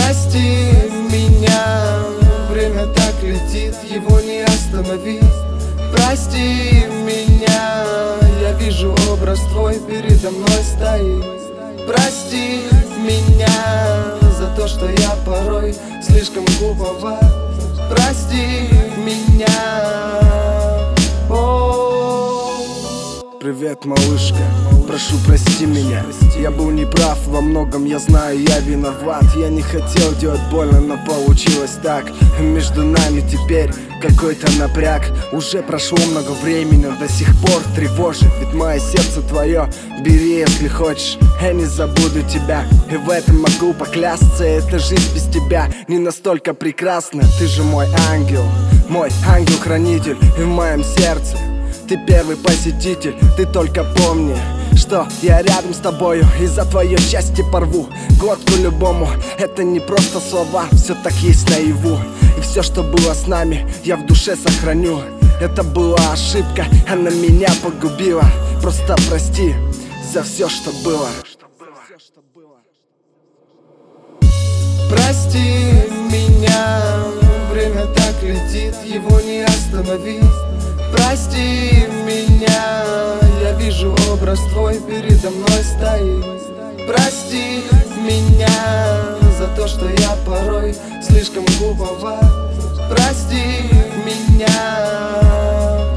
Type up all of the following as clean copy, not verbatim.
Прости меня, время так летит, его не остановить. Прости меня, я вижу образ твой передо мной стоит. Прости меня за то, что я порой слишком глуповат. Прости меня. Привет, малышка, прошу прости меня. Я был неправ, во многом я знаю, я виноват. Я не хотел делать больно, но получилось так. Между нами теперь какой-то напряг. Уже прошло много времени, но до сих пор тревожит. Ведь мое сердце твое, бери, если хочешь. Я не забуду тебя, и в этом могу поклясться. Эта жизнь без тебя не настолько прекрасна. Ты же мой ангел-хранитель, и в моем сердце ты первый посетитель. Ты только помни, что я рядом с тобою, и за твое счастье порву глотку любому. Это не просто слова, все так есть наяву. И все, что было с нами, я в душе сохраню. Это была ошибка, она меня погубила. Просто прости за все, что было. Прости меня, время так летит, его не остановить. Прости меня, я вижу образ твой передо мной стоит. Прости меня за то, что я порой слишком глуповат. Прости меня.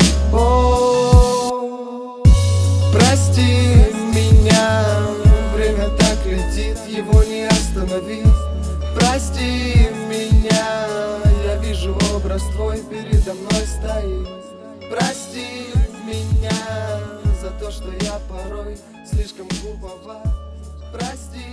Прости меня, время так летит, его не остановить. Прости меня, я вижу образ твой передо мной стоит. Прости меня за то, что я порой слишком глуповат. Прости.